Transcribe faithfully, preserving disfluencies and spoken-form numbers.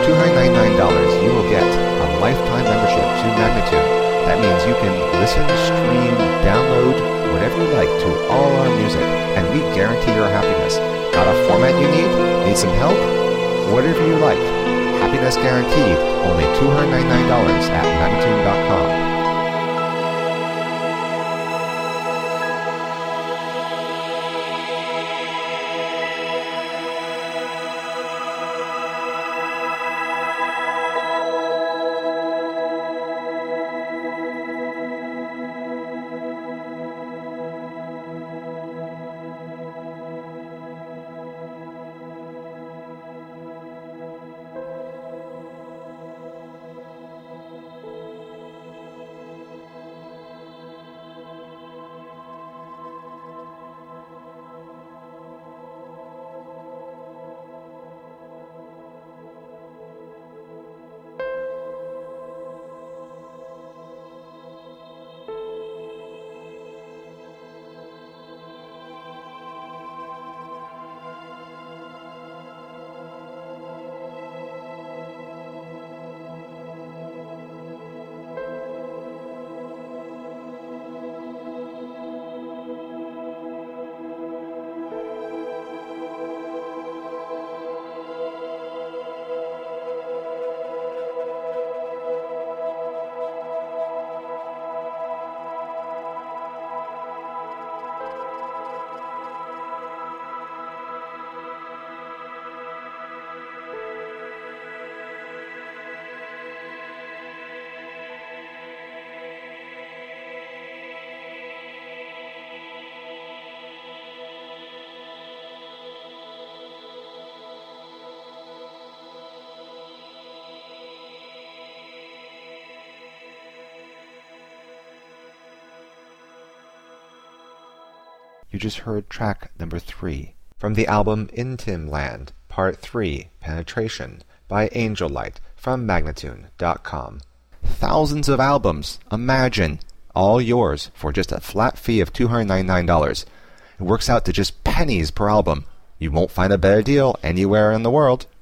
two hundred ninety-nine dollars, you will get a lifetime membership to Magnatune. That means you can listen, stream, download, whatever you like to all our music, and we guarantee your happiness. Got a format you need? Need some help? Whatever you like. Happiness guaranteed. Only two hundred ninety-nine dollars at Magnatune dot com. You just heard track number three from the album In Tim Land, Part three, Penetration, by Angel Light from Magnatune dot com. Thousands of albums, imagine, all yours for just a flat fee of two hundred ninety-nine dollars. It works out to just pennies per album. You won't find a better deal anywhere in the world.